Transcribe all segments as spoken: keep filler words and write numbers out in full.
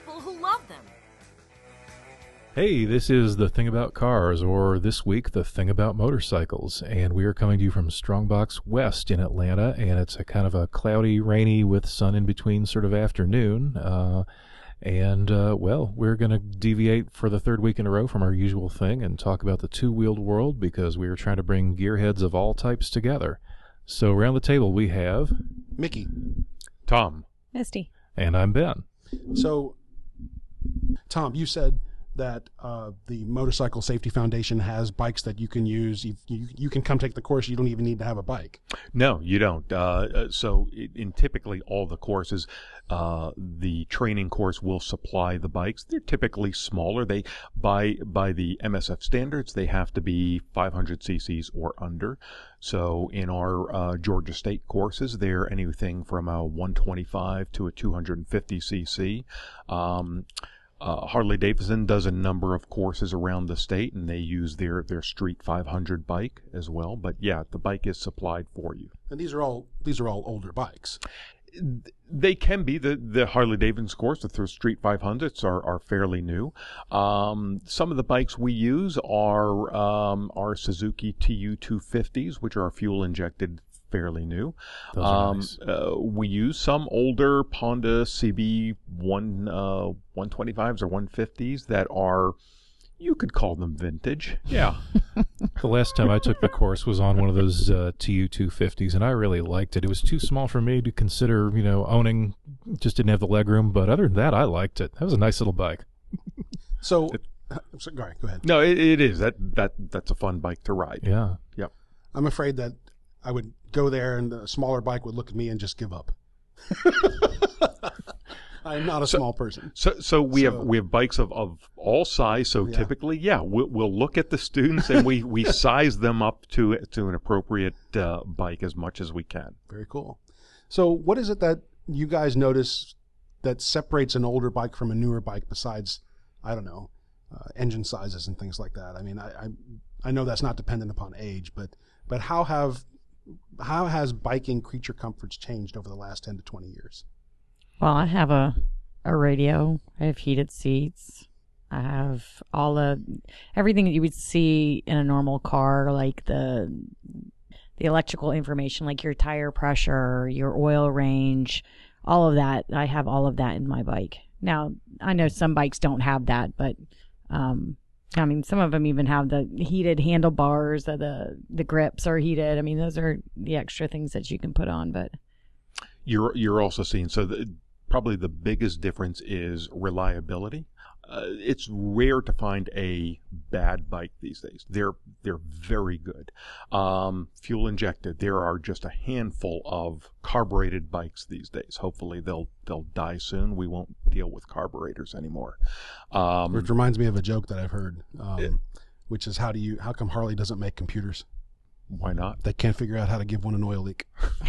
people who love them. Hey, this is The Thing About Cars, or this week, The Thing About Motorcycles, and we are coming to you from Strongbox West in Atlanta, and it's a kind of a cloudy, rainy, with sun in between sort of afternoon, uh, and, uh, well, we're going to deviate for the third week in a row from our usual thing and talk about the two-wheeled world, because we are trying to bring gearheads of all types together. So around the table we have... Mickey. Tom. Misty. And I'm Ben. So, Tom, you said that uh, the Motorcycle Safety Foundation has bikes that you can use. You, you, you can come take the course. You don't even need to have a bike. No, you don't. Uh, so in typically all the courses, uh, the training course will supply the bikes. They're typically smaller. They by by the M S F standards, they have to be five hundred cc's or under. So in our uh, Georgia State courses, they're anything from a one twenty-five to a two fifty cc. Um, Uh, Harley-Davidson does a number of courses around the state, and they use their, their Street five hundred bike as well. But yeah, the bike is supplied for you. And these are all these are all older bikes. They can be. The, the Harley-Davidson course, the Street five hundreds are, are fairly new. Um, some of the bikes we use are um, our Suzuki T U two fifties, which are fuel-injected, fairly new. Those are Um, nice. uh, we use some older Honda C B one, uh, one twenty-fives or one fifties that are, you could call them vintage. Yeah. The last time I took the course was on one of those uh, T U two fifties, and I really liked it. It was too small for me to consider, you know, owning. Just didn't have the legroom, but other than that, I liked it. That was a nice little bike. So, so go, ahead, go ahead. No, it, it is. That, that, that's a fun bike to ride. Yeah. Yep. I'm afraid that I would go there and the smaller bike would look at me and just give up. I'm not a So- small person. So, so we So- have we have bikes of, of all size. So Yeah. typically, yeah, we'll, we'll look at the students and we, we size them up to to an appropriate uh, bike as much as we can. Very cool. So what is it that you guys notice that separates an older bike from a newer bike besides, I don't know, uh, engine sizes and things like that? I mean, I, I I know that's not dependent upon age, but but how have how has biking creature comforts changed over the last ten to twenty years? Well, I have a a radio. I have heated seats. I have all the everything that you would see in a normal car, like the the electrical information, like your tire pressure, your oil range, all of that. I have all of that in my bike. Now, I know some bikes don't have that, but um, I mean, some of them even have the heated handlebars, the, the the grips are heated. I mean, those are the extra things that you can put on. But You're you're also seeing so the, probably the biggest difference is reliability. Uh, it's rare to find a bad bike these days. They're they're very good. Um, fuel injected. There are just a handful of carbureted bikes these days. Hopefully they'll they'll die soon. We won't deal with carburetors anymore. Um, Which reminds me of a joke that I've heard, um, which is how do you how come Harley doesn't make computers? why not? They can't figure out how to give one an oil leak.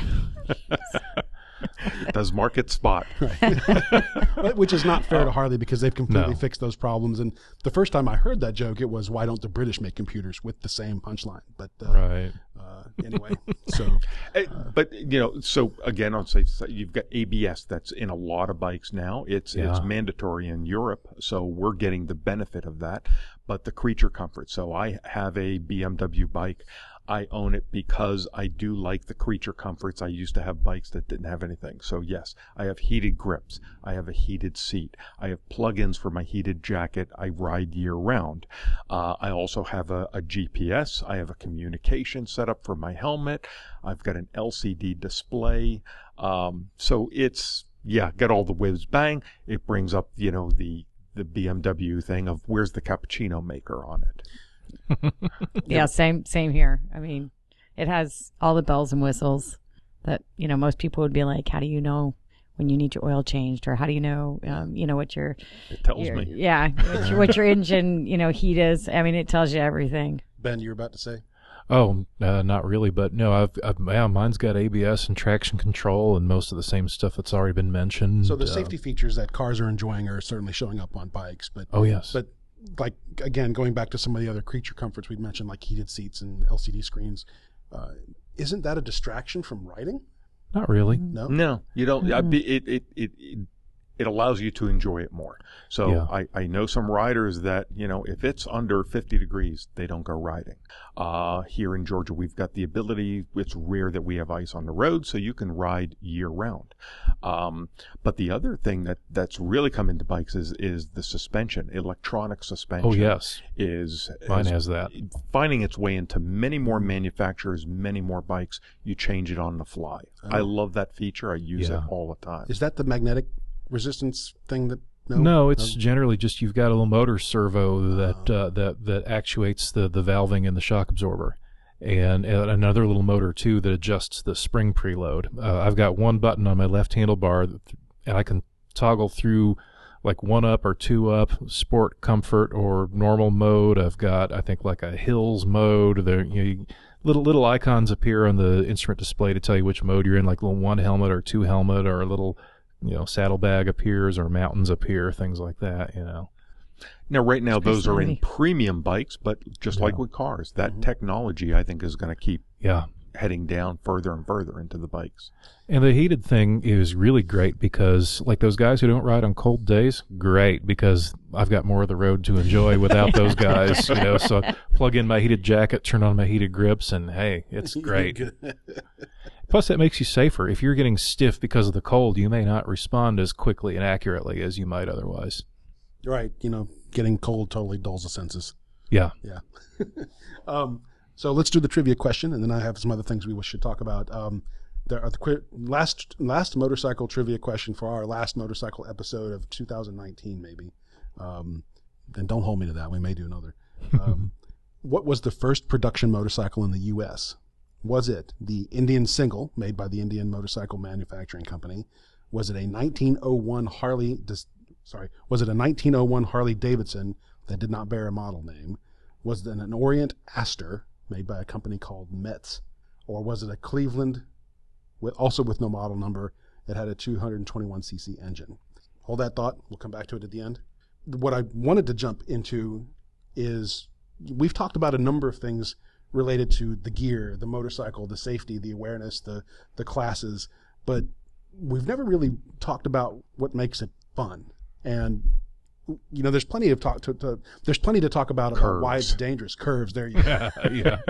Does market spot? Right. Which is not fair to Harley because they've completely No. fixed those problems. And the first time I heard that joke, it was, why don't the British make computers with the same punchline? But uh, Right. uh, anyway, so Eh, but you know, so again, I'll say so you've got A B S that's in a lot of bikes now. It's it's Yeah. mandatory in Europe, so we're getting the benefit of that. But the creature comfort. So I have a B M W bike. I own it because I do like the creature comforts. I used to have bikes that didn't have anything. So yes, I have heated grips. I have a heated seat. I have plug-ins for my heated jacket. I ride year round. Uh, I also have a, a G P S. I have a communication setup for my helmet. I've got an L C D display. Um, so it's, yeah, got all the whiz bang. It brings up, you know, the, the B M W thing of where's the cappuccino maker on it. yeah, same same here. I mean, it has all the bells and whistles that, you know, most people would be like, how do you know when you need your oil changed, or how do you know, um, you know, what your, It tells your me. yeah, what your, what your engine, you know, heat is. I mean, it tells you everything. Ben, you were about to say? Oh, uh, not really, but no, I've, I've yeah, mine's got A B S and traction control and most of the same stuff that's already been mentioned. So the Uh, safety features that cars are enjoying are certainly showing up on bikes. But Oh yes. But like, again, going back to some of the other creature comforts we'd mentioned, like heated seats and L C D screens, uh, isn't that a distraction from riding? Not really. No. No, you don't. I, Mm-mm. it, it, it, it, it allows you to enjoy it more. So Yeah. I, I know some riders that, you know, if it's under fifty degrees, they don't go riding. Uh, here in Georgia, we've got the ability, it's rare that we have ice on the road, so you can ride year round. Um, but the other thing that, that's really come into bikes is, is the suspension, electronic suspension. Oh, yes. Is, Mine is has that. finding its way into many more manufacturers, many more bikes. You change it on the fly. Oh. I love that feature. I use Yeah. it all the time. Is that the magnetic resistance thing that? No, No, it's generally just you've got a little motor servo that Oh. uh, that that actuates the the valving and the shock absorber, and, and another little motor too that adjusts the spring preload. Uh, I've got one button on my left handlebar, that- and I can toggle through like one up or two up, sport, comfort, or normal mode. I've got I think like a hills mode. There, you know, you, little little icons appear on the instrument display to tell you which mode you're in, like little one helmet or two helmet, or a little, you know, saddlebag appears or mountains appear, things like that, you know. Now, right now, It's pretty those are in snazzy. premium bikes, but just like Yeah. with cars, that Mhm. technology, I think, is going to keep Yeah. heading down further and further into the bikes. And the heated thing is really great because, like, those guys who don't ride on cold days, great, because I've got more of the road to enjoy without those guys, you know. So plug in my heated jacket, turn on my heated grips, and hey, it's great. Plus, that makes you safer. If you're getting stiff because of the cold, you may not respond as quickly and accurately as you might otherwise. Right. You know, getting cold totally dulls the senses. Yeah. Yeah. um, so let's do the trivia question, and then I have some other things we should talk about. Um, there are the qu- last last motorcycle trivia question for our last motorcycle episode of two thousand nineteen, maybe. Um, and don't hold me to that. We may do another. Um, what was the first production motorcycle in the U S? Was it the Indian Single, made by the Indian Motorcycle Manufacturing Company? Was it a nineteen oh one Harley? Dis- sorry, was it a nineteen oh one Harley Davidson that did not bear a model name? Was it an Orient Aster, made by a company called Metz? Or was it a Cleveland, with, also with no model number? It had a two hundred twenty-one c c engine. Hold that thought. We'll come back to it at the end. What I wanted to jump into is, we've talked about a number of things related to the gear, the motorcycle, the safety, the awareness, the, the classes, but we've never really talked about what makes it fun. And you know, there's plenty of talk to, to there's plenty to talk about, about why it's dangerous. Curves, there you go. Yeah.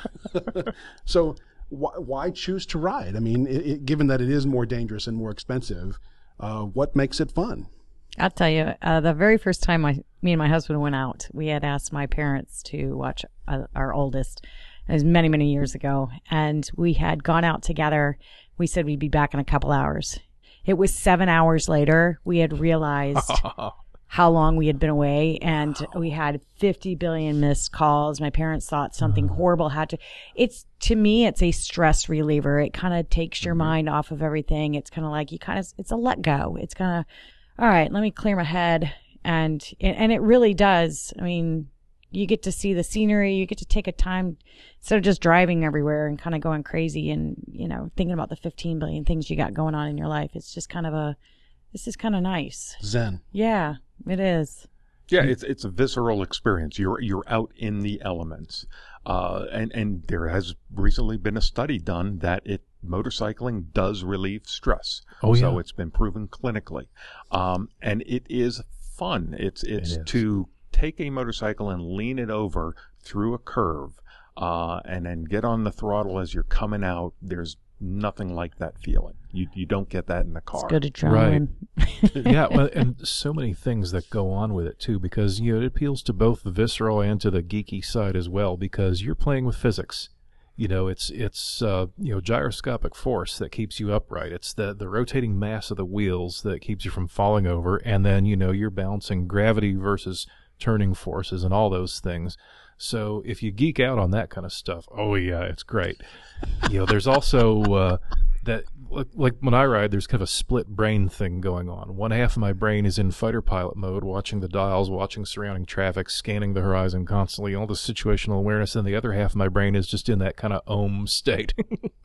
So why, why choose to ride? I mean, it, it, given that it is more dangerous and more expensive, uh, what makes it fun? I'll tell you, uh, the very first time my, me and my husband went out, we had asked my parents to watch uh, our oldest. It was many, many years ago. And we had gone out together. We said we'd be back in a couple hours. It was seven hours later. We had realized how long we had been away, and we had fifty billion missed calls. My parents thought something horrible had to, it's, to me, it's a stress reliever. It kind of takes your mind off of everything. It's kind of like you kind of, it's a let go. It's kind of, all right, let me clear my head. And, and it really does. I mean, you get to see the scenery. You get to take a time instead of just driving everywhere and kind of going crazy and, you know, thinking about the fifteen billion things you got going on in your life. It's just kind of a, this is kind of nice. Zen. Yeah, it is. Yeah, it's it's a visceral experience. You're you're out in the elements, uh, and and there has recently been a study done that it motorcycling does relieve stress. Oh, so yeah. it's been proven clinically, um, and it is fun. It's it's It is. to take a motorcycle and lean it over through a curve, uh, and then get on the throttle as you're coming out. There's nothing like that feeling. You you don't get that in the car. It's good adrenaline. Yeah, well, and so many things that go on with it too, because you know it appeals to both the visceral and to the geeky side as well, because you're playing with physics. You know, it's it's uh, you know gyroscopic force that keeps you upright. It's the the rotating mass of the wheels that keeps you from falling over, and then you know you're balancing gravity versus turning forces and all those things. So if you geek out on that kind of stuff, oh yeah, it's great. You know, there's also uh, that, like, like when I ride, there's kind of a split brain thing going on. One half of my brain is in fighter pilot mode, watching the dials, watching surrounding traffic, scanning the horizon constantly, all the situational awareness, and the other half of my brain is just in that kind of ohm state.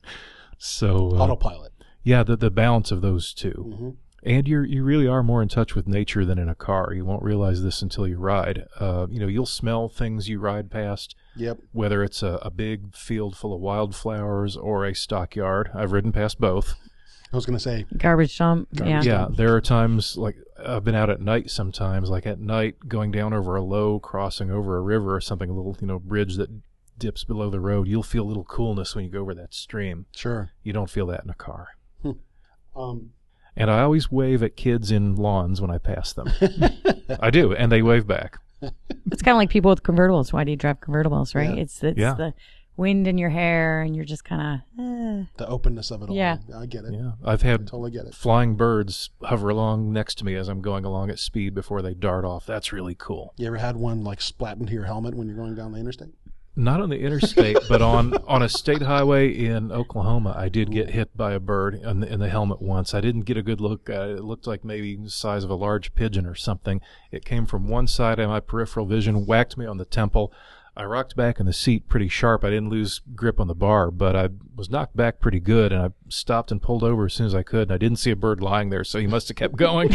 So uh, Autopilot. yeah, the the balance of those two. Mm-hmm. And you you really are more in touch with nature than in a car. You won't realize this until you ride. Uh, you know, you'll smell things you ride past, Yep. whether it's a, a big field full of wildflowers or a stockyard. I've ridden past both. I was going to say, Garbage dump. Garbage yeah. Yeah, there are times like I've been out at night sometimes, like at night going down over a low, crossing over a river or something, a little, you know, bridge that dips below the road. You'll feel a little coolness when you go over that stream. sure. You don't feel that in a car. Um, And I always wave at kids in lawns when I pass them. I do, and they wave back. It's kind of like people with convertibles. Why do you drive convertibles, right? Yeah. It's it's Yeah. the wind in your hair, and you're just kind of. Eh. the openness of it all. Yeah. I get it. Yeah, I've had Totally get it. flying birds hover along next to me as I'm going along at speed before they dart off. That's really cool. You ever had one like splat into your helmet when you're going down the interstate? Not on the interstate, but on, on a state highway in Oklahoma, I did get hit by a bird in the, in the helmet once. I didn't get a good look at it. It looked like maybe the size of a large pigeon or something. It came from one side of my peripheral vision, whacked me on the temple. I rocked back in the seat pretty sharp. I didn't lose grip on the bar, but I was knocked back pretty good, and I stopped and pulled over as soon as I could, and I didn't see a bird lying there, so he must have kept going.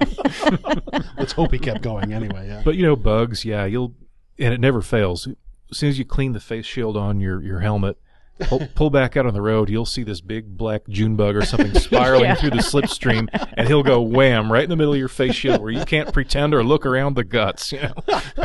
Let's hope he kept going anyway. Yeah. But, you know, bugs, yeah, you'll, and it never fails. As soon as you clean the face shield on your, your helmet, pull, pull back out on the road, you'll see this big black June bug or something spiraling Yeah. through the slipstream, and he'll go wham right in the middle of your face shield where you can't pretend or look around the guts, you know.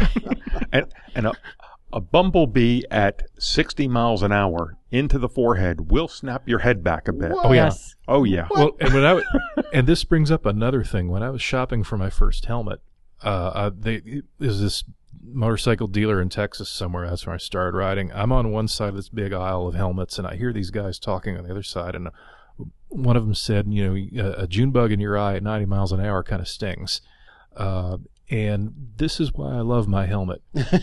And, and a, a bumblebee at sixty miles an hour into the forehead will snap your head back a bit. Oh, yeah. Yes. Oh, yeah. Well, and when I w- and this brings up another thing. When I was shopping for my first helmet, uh, uh they there's this motorcycle dealer in Texas somewhere. That's where I started riding. I'm on one side of this big aisle of helmets, and I hear these guys talking on the other side. And one of them said, "You know, a June bug in your eye at ninety miles an hour kind of stings." Uh, and this is why I love my helmet.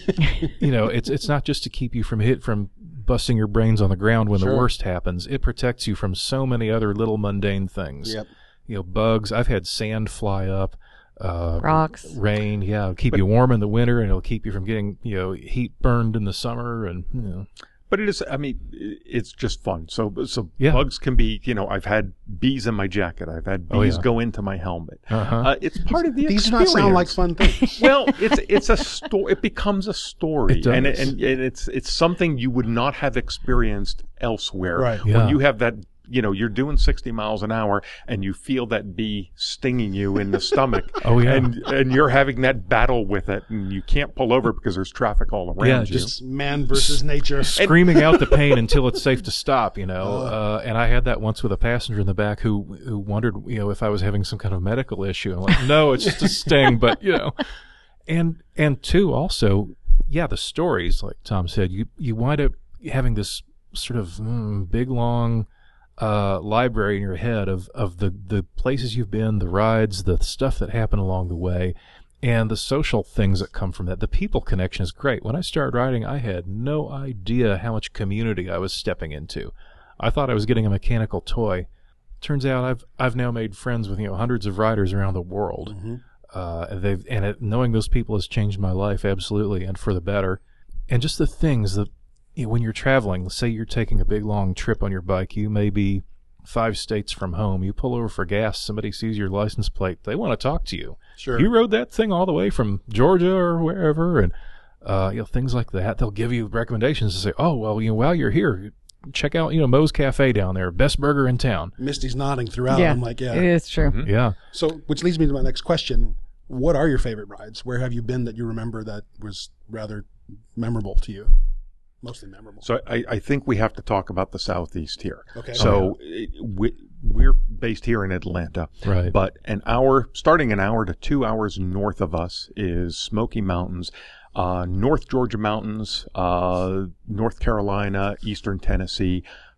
You know, it's it's not just to keep you from hit from busting your brains on the ground when Sure. the worst happens. It protects you from so many other little mundane things. Yep. You know, bugs. I've had sand fly up, uh, Rocks. rain. Yeah, it'll keep you warm in the winter, and it'll keep you from getting, you know, heat burned in the summer. And you know, But it is, I mean, it's just fun. So, so Yeah. bugs can be, you know, I've had bees in my jacket. I've had bees Oh, yeah. go into my helmet. uh-huh. Uh, it's part of the These do experience. not sound like fun things. Well, it's it's a story. It becomes a story, It does. and, and and it's it's something you would not have experienced elsewhere. Right. Yeah. When you have that, you know, you're doing sixty miles an hour, and you feel that bee stinging you in the stomach. Oh, yeah. and and you're having that battle with it, and you can't pull over because there's traffic all around Yeah, you. just- It's man versus nature. Screaming out the pain until it's safe to stop, you know. Uh, and I had that once with a passenger in the back who who wondered, you know, if I was having some kind of medical issue. I'm like, no, it's just a sting, but you know. And and two, also, yeah, the stories, like Tom said, you you wind up having this sort of mm, big long uh, library in your head of of the the places you've been, the rides, the stuff that happened along the way. And the social things that come from that. The people connection is great. When I started riding, I had no idea how much community I was stepping into. I thought I was getting a mechanical toy. Turns out I've I've now made friends with, you know, hundreds of riders around the world. Mm-hmm. Uh, and they've and it, knowing those people has changed my life absolutely, and for the better. And just the things that, you know, when you're traveling, say you're taking a big long trip on your bike, you may be five states from home. You pull over for gas, somebody sees your license plate, they want to talk to you. Sure. You rode that thing all the way from Georgia or wherever, and uh, you know, things like that. They'll give you recommendations to say, oh, well, you know, while you're here, check out, you know, Moe's Cafe down there, best burger in town. Misty's nodding throughout. Yeah. I'm like, yeah. It is true. Mhm. Yeah. So, which leads me to my next question. What are your favorite rides? Where have you been that you remember that was rather memorable to you? Mostly memorable. So I, I think we have to talk about the Southeast here. Okay. So it- we, we're based here in Atlanta, Right. but an hour, starting an hour to two hours north of us is Smoky Mountains, uh, North Georgia Mountains, uh, North Carolina, Eastern Tennessee,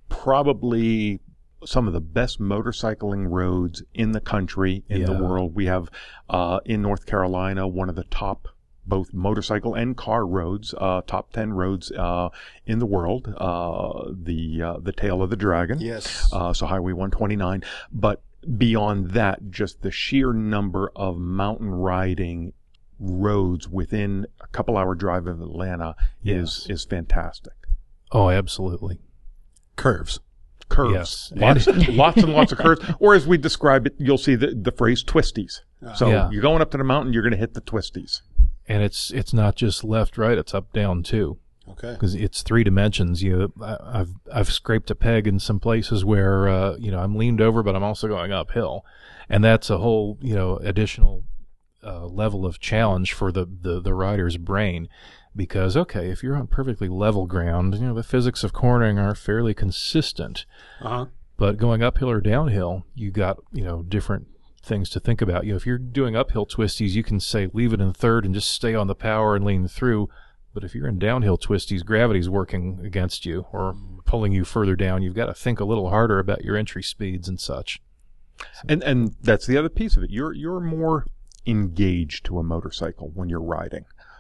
probably some of the best motorcycling roads in the country, in the Yeah. world. We have, uh, in North Carolina, one of the top both motorcycle and car roads, uh, top ten roads, uh, in the world, uh, the, uh, the Tail of the Dragon. Yes. Uh, so Highway one twenty-nine. But beyond that, just the sheer number of mountain riding roads within a couple hour drive of Atlanta is, Yes. is fantastic. Oh, absolutely. Curves. Curves. Yes. Lots, lots and lots of curves. Or as we describe it, you'll see the, the phrase twisties. So Yeah. you're going up to the mountain, you're going to hit the twisties. And it's it's not just left, right, it's up, down, too. Okay. because it's three dimensions. You know, I, I've I've scraped a peg in some places where uh, you know I'm leaned over, but I'm also going uphill, and that's a whole you know additional uh, level of challenge for the, the the rider's brain. Because okay, if you're on perfectly level ground, you know the physics of cornering are fairly consistent. Uh-huh. But going uphill or downhill, you got you know different things to think about. You know, if you're doing uphill twisties, you can say leave it in third and just stay on the power and lean through. But if you're in downhill twisties, gravity's working against you or pulling you further down. You've got to think a little harder about your entry speeds and such. And and that's the other piece of it. You're you're more engaged to a motorcycle when you're riding.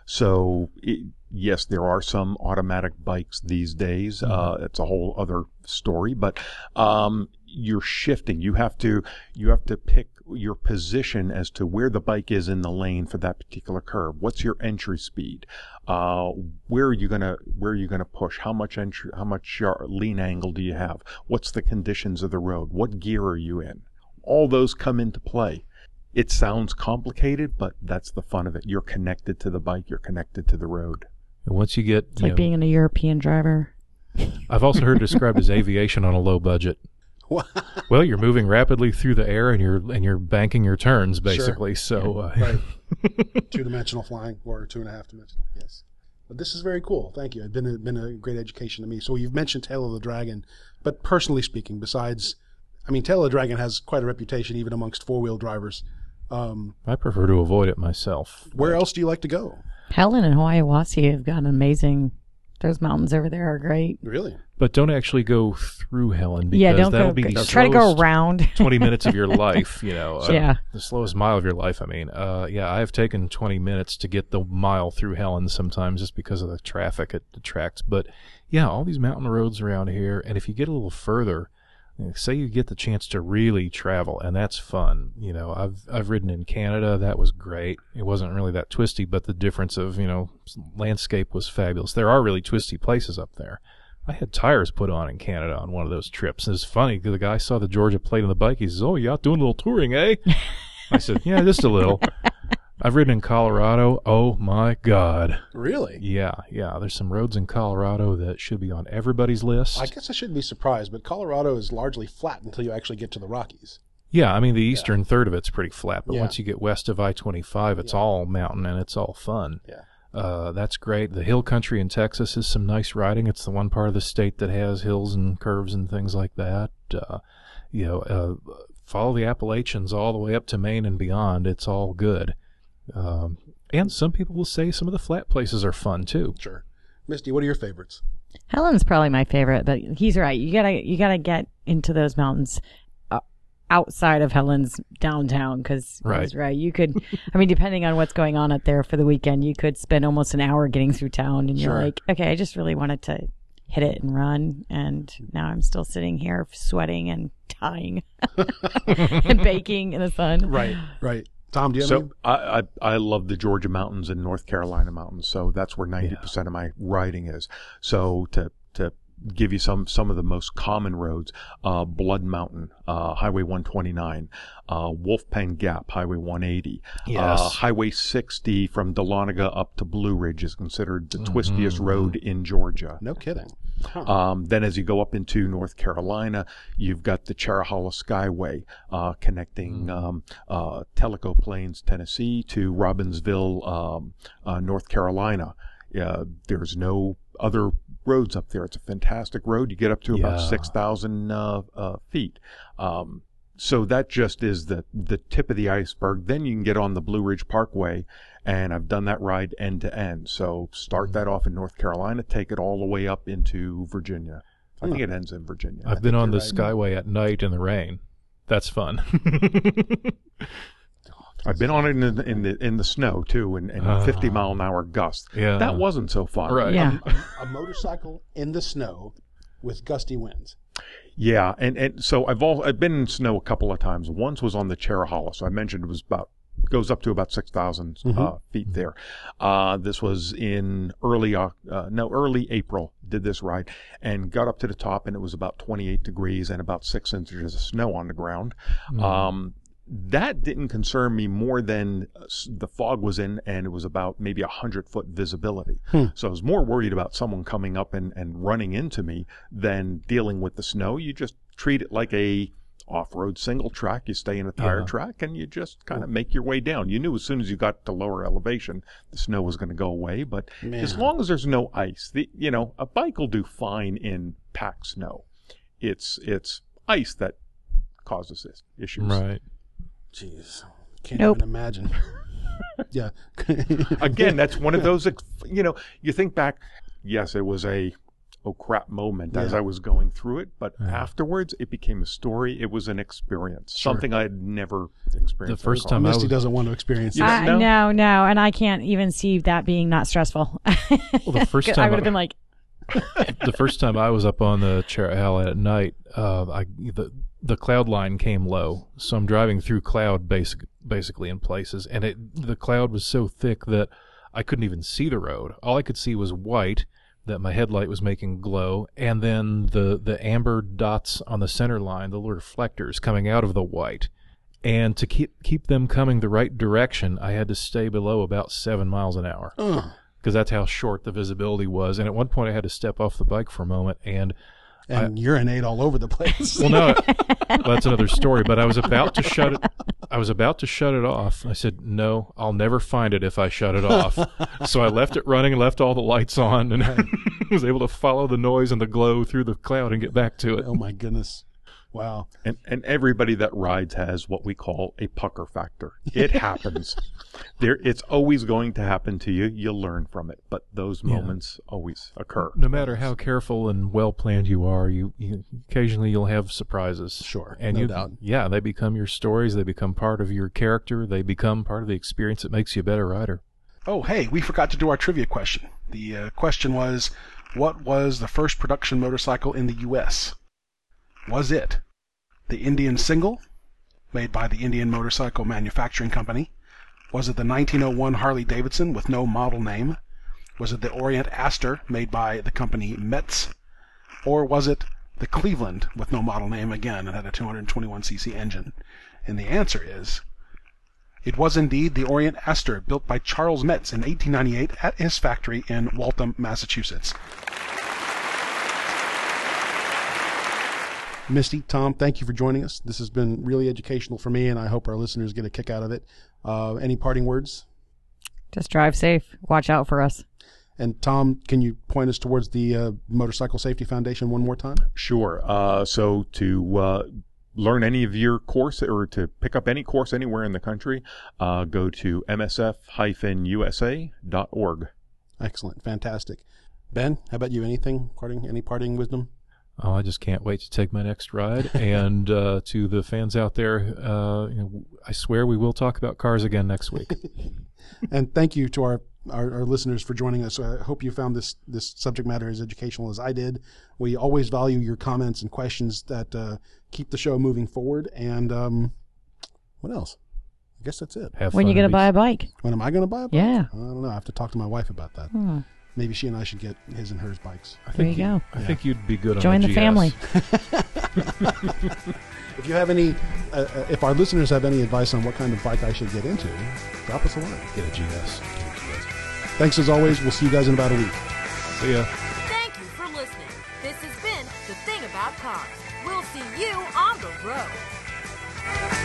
So it, yes, there are some automatic bikes these days. Mm-hmm. Uh, it's a whole other story, but um, you're shifting. You have to you have to pick your position as to where the bike is in the lane for that particular curve. What's your entry speed? Uh, where are you gonna where are you gonna push? How much entry? How much lean angle do you have? What's the conditions of the road? What gear are you in? All those come into play. It sounds complicated, but that's the fun of it. You're connected to the bike. You're connected to the road. And once you get, It's you like know, being a European driver. I've also heard described as aviation on a low budget. Well, you're moving rapidly through the air and you're and you're banking your turns basically. Sure. So, uh, Right. Two-dimensional flying or two and a half dimensional. Yes. But this is very cool. Thank you. It's been a, been a great education to me. So you've mentioned Tail of the Dragon, but personally speaking, besides, I mean, Tail of the Dragon has quite a reputation even amongst four-wheel drivers. Um, I prefer to avoid it myself. where else do you like to go? Helen and Hiawassee have got an amazing. Those mountains over there are great. Really? But don't actually go through Helen because Yeah, don't that'll go. be the Try to go slowest around. twenty minutes of your life, you know. Uh, Yeah. The slowest mile of your life, I mean. Uh, yeah, I've taken twenty minutes to get the mile through Helen sometimes just because of the traffic it attracts. But yeah, all these mountain roads around here, and if you get a little further, you know, say you get the chance to really travel, and that's fun. You know, I've I've ridden in Canada. That was great. It wasn't really that twisty, but the difference of, you know, landscape was fabulous. There are really twisty places up there. I had tires put on in Canada on one of those trips. And it's funny because the guy saw the Georgia plate on the bike. He says, "Oh, you out doing a little touring, eh?" I said, "Yeah, just a little." I've ridden in Colorado. Oh, my God. Really? Yeah, yeah. There's some roads in Colorado that should be on everybody's list. I guess I shouldn't be surprised, but Colorado is largely flat until you actually get to the Rockies. Yeah, I mean, the eastern third of it's pretty flat, but Yeah. once you get west of I twenty-five, it's Yeah. all mountain and it's all fun. Yeah. Uh, that's great. The hill country in Texas is some nice riding. It's the one part of the state that has hills and curves and things like that. Uh, you know, uh, follow the Appalachians all the way up to Maine and beyond. It's all good. Um, and some people will say some of the flat places are fun too. Sure. Misty, what are your favorites? Helen's probably my favorite, but he's right. You gotta you gotta get into those mountains uh, outside of Helen's downtown because Right. he's right. You could, I mean, depending on what's going on out there for the weekend, you could spend almost an hour getting through town, and you're Sure. like, okay, I just really wanted to hit it and run, and now I'm still sitting here sweating and dying and baking in the sun. Right. Right. Tom, do you have So any? I, I I love the Georgia mountains and North Carolina mountains. So that's where ninety percent of my riding is. So to to give you some some of the most common roads, uh, Blood Mountain, uh, Highway one twenty-nine, uh, Wolf Pen Gap, Highway one eighty, Yes. uh, Highway sixty from Dahlonega up to Blue Ridge is considered the twistiest road in Georgia. No kidding. Huh. Um, then as you go up into North Carolina, you've got the Charahala Skyway, uh, connecting, um, uh, Tellico Plains, Tennessee to Robbinsville, um, uh, North Carolina. Uh, there's no other roads up there. It's a fantastic road. You get up to about Yeah. six thousand, uh, uh, feet. Um, so that just is the, the tip of the iceberg. Then you can get on the Blue Ridge Parkway, and I've done that ride end to end. So start that off in North Carolina, take it all the way up into Virginia. I think it ends in Virginia. I've been on the you're right. Skyway at night in the rain. That's fun. I've been on it in the in the, in the snow too, and, and Ah. fifty mile an hour gusts. Yeah. That wasn't so fun. Right. Yeah. A motorcycle in the snow with gusty winds. Yeah, and, and so I've all I've been in snow a couple of times. Once was on the Charahala, so I mentioned it was about goes up to about six thousand uh, feet there. Uh, this was in early uh, uh, no early April. Did this ride and got up to the top, and it was about twenty eight degrees and about six inches of snow on the ground. Um, that didn't concern me more than uh, s- the fog was in, and it was about maybe a hundred foot visibility. Hmm. So I was more worried about someone coming up and, and running into me than dealing with the snow. You just treat it like a off-road single track. You stay in a tire Yeah. track and you just kind of make your way down. You knew as soon as you got to lower elevation, the snow was going to go away. But Man. as long as there's no ice, the, you know, a bike will do fine in packed snow. It's, it's ice that causes this issues. Right. Jeez, can't Nope. even imagine. Yeah. Again, that's one of those, ex- you know, you think back, yes, it was a oh crap moment as Yeah. I was going through it, but Yeah. afterwards it became a story. It was an experience, Sure. something I had never experienced. The first before. time I Misty was- doesn't want to experience Yeah. this. Uh, no? no, no, and I can't even see that being not stressful. Well, the first I time would I- have been like, the first time I was up on the Cherahal at night, uh, I the the cloud line came low, so I'm driving through cloud basic, basically in places, and it the cloud was so thick that I couldn't even see the road. All I could see was white that my headlight was making glow, and then the the amber dots on the center line, the little reflectors coming out of the white. And to keep keep them coming the right direction, I had to stay below about seven miles an hour. Ugh. Because that's how short the visibility was. And at one point, I had to step off the bike for a moment. And, And urinate all over the place. well, no, well, that's another story. But I was about to shut it. I was about to shut it off. I said, no, I'll never find it if I shut it off. So I left it running and left all the lights on and was able to follow the noise and the glow through the cloud and get back to it. Oh my goodness. Wow. And, and everybody that rides has what we call a pucker factor. It happens. There, it's always going to happen to you. You'll learn from it, but those Yeah. moments always occur. No matter how careful and well planned you are, you, you occasionally you'll have surprises. Sure, and no you, doubt. yeah, they become your stories. They become part of your character. They become part of the experience that makes you a better rider. Oh, hey, we forgot to do our trivia question. The uh, question was, what was the first production motorcycle in the U S? Was it the Indian Single, made by the Indian Motorcycle Manufacturing Company? Was it the nineteen oh one Harley Davidson with no model name? Was it the Orient Aster, made by the company Metz? Or was it the Cleveland with no model name again and had a two hundred twenty-one c c engine? And the answer is, it was indeed the Orient Aster, built by Charles Metz in eighteen ninety-eight at his factory in Waltham, Massachusetts. Misty, Tom, thank you for joining us. This has been really educational for me, and I hope our listeners get a kick out of it. Uh, any parting words? just drive safe. Watch out for us. And Tom, can you point us towards the uh, Motorcycle Safety Foundation one more time? Sure. Uh, so to uh, learn any of your course or to pick up any course anywhere in the country, uh, go to m s f dash u s a dot org. Excellent. Fantastic. Ben, how about you? Anything? Parting? Any parting wisdom? Oh, I just can't wait to take my next ride. And uh, to the fans out there, uh, you know, I swear we will talk about cars again next week. And thank you to our, our, our listeners for joining us. I hope you found this, this subject matter as educational as I did. We always value your comments and questions that uh, keep the show moving forward. And um, what else? I guess that's it. Have When fun you going to and buy a bike? When am I going to buy a bike? Yeah. I don't know. I have to talk to my wife about that. Hmm. Maybe she and I should get his and hers bikes. I There think you go. I think you'd be good on Join a the G S. family. If you have any, uh, uh, if our listeners have any advice on what kind of bike I should get into, drop us a line. Get a G S. Thanks as always. We'll see you guys in about a week. See ya. Thank you for listening. This has been The Thing About Cars. We'll see you on the road.